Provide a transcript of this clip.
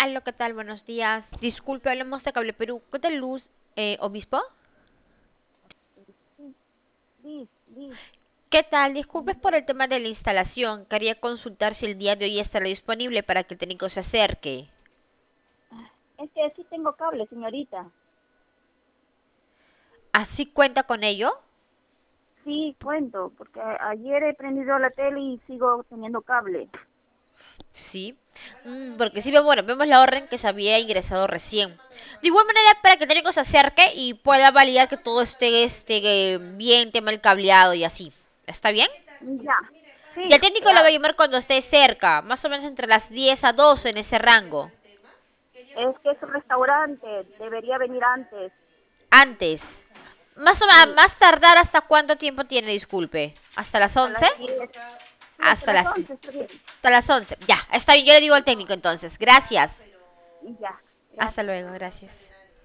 Aló, ¿qué tal? Buenos días. Disculpe, hablamos de Cable Perú. ¿Qué tal, Luz, obispo? Sí, Liz, Liz. ¿Qué tal? Disculpes por el tema de la instalación. Quería consultar si el día de hoy estará disponible para que el técnico se acerque. Es que sí tengo cable, señorita. ¿Así cuenta con ello? Sí, cuento, porque ayer he prendido la tele y sigo teniendo cable. Sí. Porque sí, bueno, vemos la orden que se había ingresado recién. De igual manera, para que el técnico se acerque y pueda validar que todo esté bien, tema el cableado y así. ¿Está bien? Ya, Y el sí, técnico le va a ya. llamar cuando esté cerca, más o menos entre las 10 a 12 en ese rango. Es que es un restaurante, debería venir antes. Antes. Más o menos, Sí, más tardar hasta cuánto tiempo tiene, disculpe. ¿Hasta las a 11? las 10. Sí, hasta Hasta las las 11 está bien. hasta las 11. Ya, está bien, yo le digo al Sí, técnico entonces. Gracias. y ya, Hasta gracias. luego, gracias.